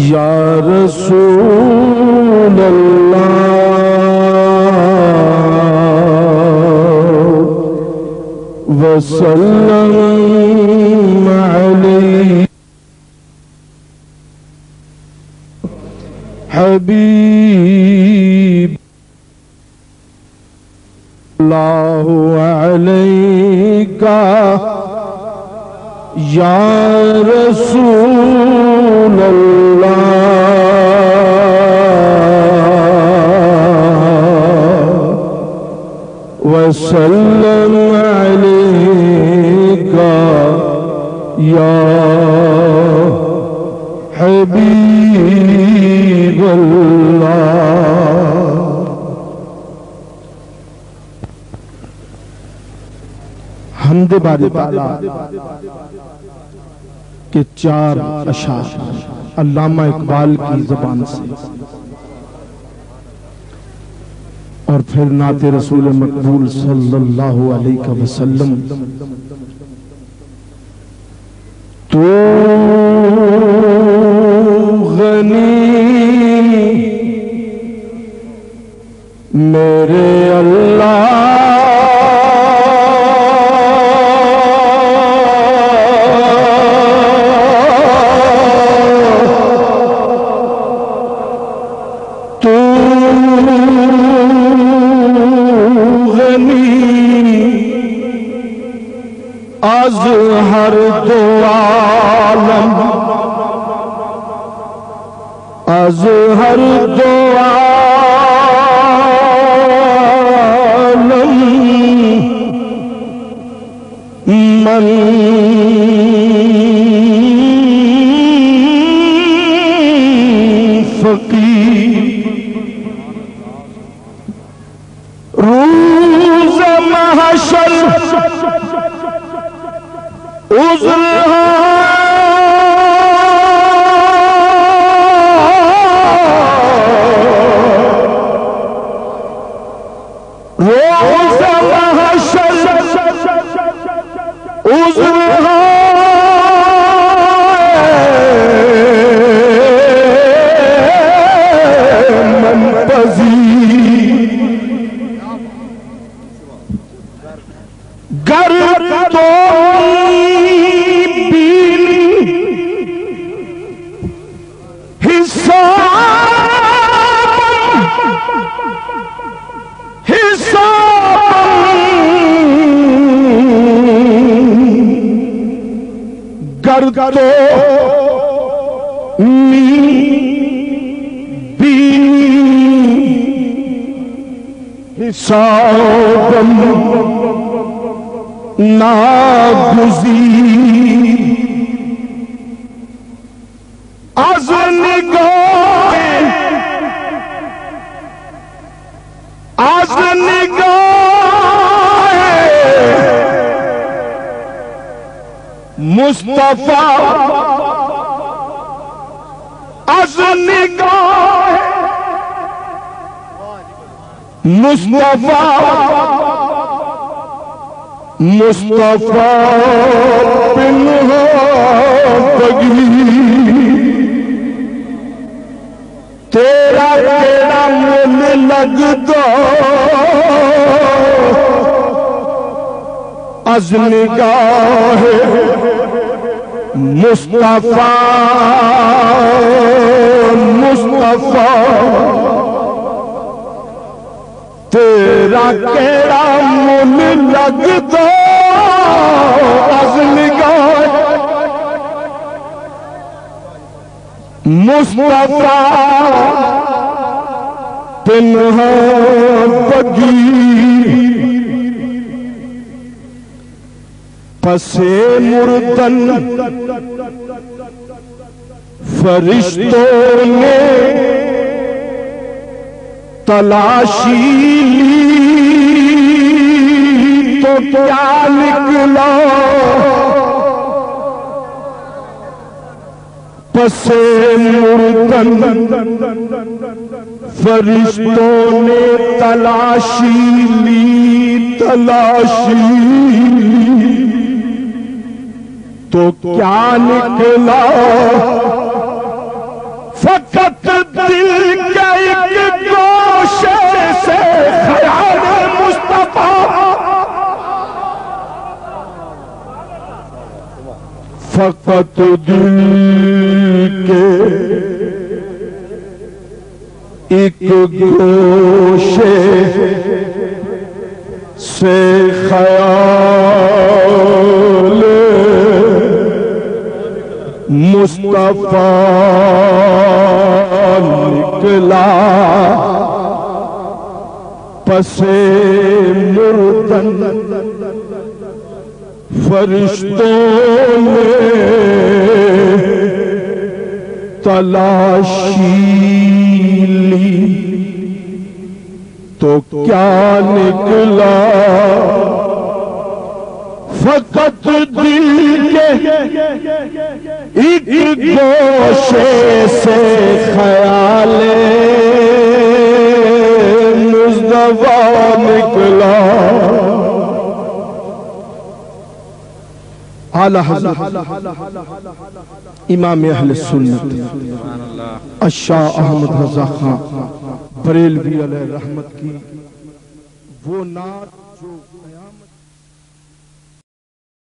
یا رسول اللہ وسلم علیہ حبیب اللہ علیکہ یا رسول اللہ وسلم علیکہ یا حبیب اللہ۔ حمد باری تعالیٰ کے 4 اشعار علامہ اقبال کی زبان سے، اور پھر نعت رسول مقبول صلی اللہ علیہ وسلم۔ تو غنی میرے اللہ از ہر دو عالم، از ہر دو عالم من فقیر، روز محشر عذر روز محشر عذر من پذیر، گر تو کرو حساب ناگزیر، از نگاہ مصطفیٰ، از نگاہ مصطفیٰ، مصطفیٰ پنہاں تیرا تیرا من لگدا از نگاہ مصطفیٰ، مصطفیٰ تیرا کیڑا من لگدا از نگاہ مصطفیٰ پنہاں بگیر، پسے مردن فرشتوں نے تلاشی لی تو کیا نکلا، پسے مردن فرشتوں نے تلاشی لی، تلاشی تو کیا نکلا، فقط دل کے ایک گوشے سے خیال مصطفیٰ، فقط دل کے ایک گوشے سے خیال مصطفیٰ نکلا، پس مردن فرشتوں نے تلاشی لی تو کیا نکلا؟ فقط دل کے ایک گوشے سے خیال مصطفیٰ نکلا۔ اعلی حضرت امام اہل سنت الشاہ احمد رضا خان بریلوی علیہ رحمت کی وہ نعت جو